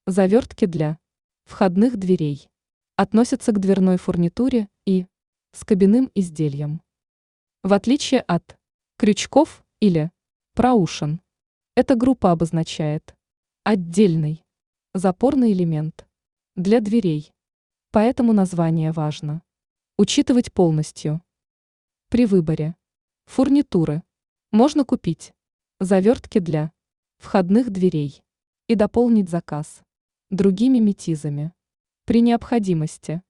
Завертки для входных дверей относятся к дверной фурнитуре и скобяным изделиям. В отличие от крючков или проушин, эта группа обозначает отдельный запорный элемент для дверей, поэтому название важно учитывать полностью. При выборе фурнитуры можно купить завертки для входных дверей и дополнить заказ другими метизами. При необходимости